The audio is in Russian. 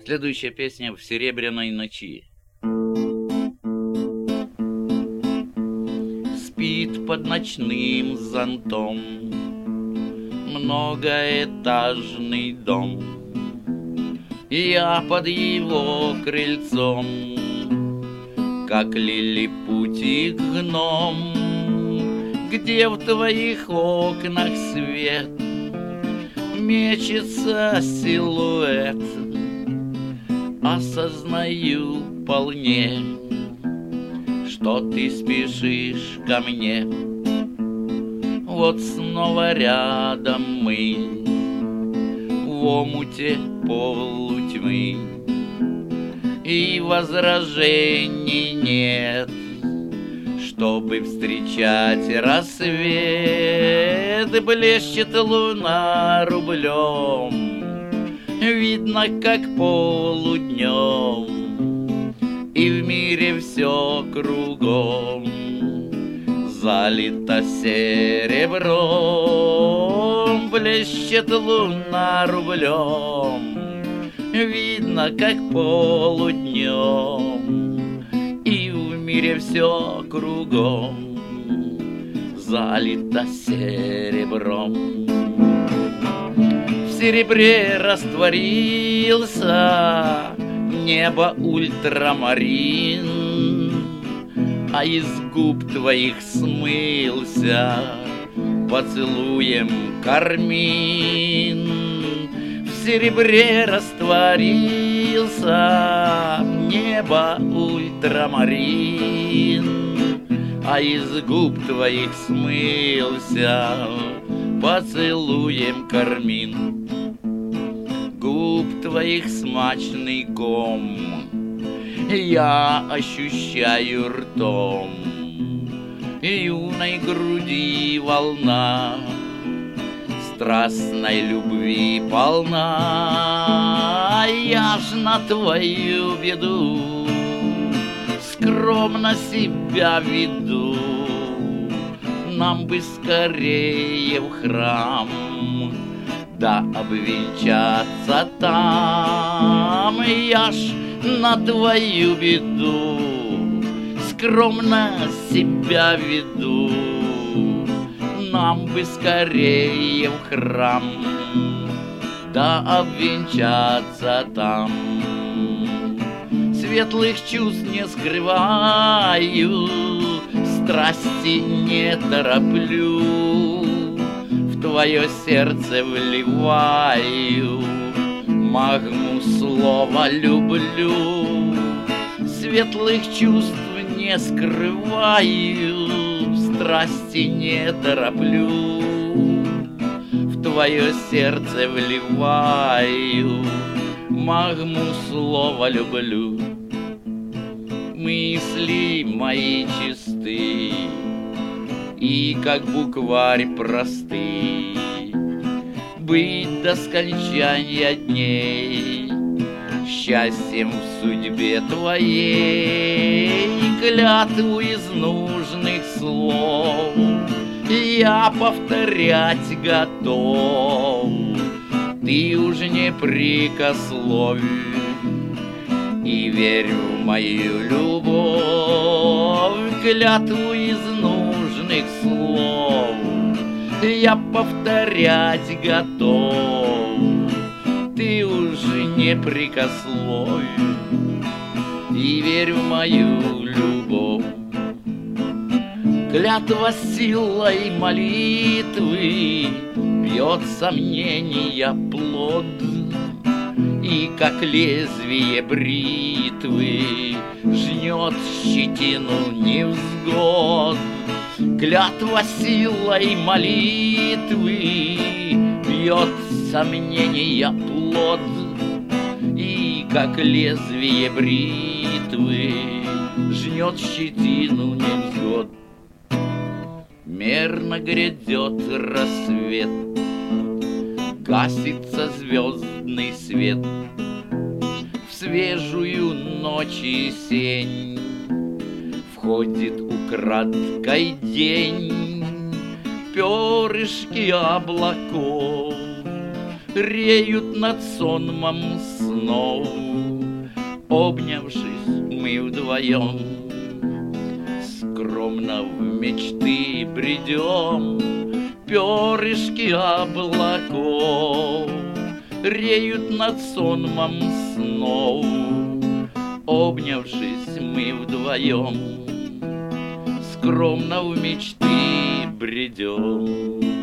Следующая песня «В серебряной ночи». Спит под ночным зонтом многоэтажный дом, и я под его крыльцом, как лилипутик гном. Где в твоих окнах свет, мечется силуэт, осознаю вполне, что ты спешишь ко мне. Вот снова рядом мы в омуте полутьмы, и возражений нет, чтобы встречать рассвет. Блещет луна рублем, видно, как полуднем, и в мире все кругом залито серебром. Блещет луна рублем, видно, как полуднем, и в мире все кругом залито серебром. В серебре растворился небо ультрамарин, а из губ твоих смылся поцелуем кармин. В серебре растворился небо ультрамарин, а из губ твоих смылся поцелуем кармин. Губ твоих смачный ком я ощущаю ртом, юной груди волна страстной любви полна. Я ж на твою беду скромно себя веду, нам бы скорее в храм, да обвенчаться там. Я ж на твою беду скромно себя веду, нам бы скорее в храм, да обвенчаться там. Светлых чувств не скрываю, страсти не тороплю, в твое сердце вливаю магму слова люблю. Светлых чувств не скрываю, страсти не тороплю, в твое сердце вливаю магму слова люблю. Мысли мои чисты и как букварь просты, быть до скончания дней счастьем в судьбе твоей. Клятву из нужных слов я повторять готов, ты уж не прикословишь, и верь в мою любовь. Клятву из нужных слов я повторять готов, ты уже не прикословишь, и верь в мою любовь. Клятва силой молитвы бьет сомнения плод, и как лезвие бритвы жнет щетину невзгод. Клятва силой молитвы бьет сомнения плод, и как лезвие бритвы жнет щетину невзгод. Мерно грядет рассвет, гасится звездный свет, в свежую ночь и сень входит украдкой день. Перышки облаков реют над сонмом сна, снов. Обнявшись, мы вдвоем скромно в мечты бредем. Перышки облаков реют над сонмом снов. Обнявшись, мы вдвоем скромно в мечты бредем.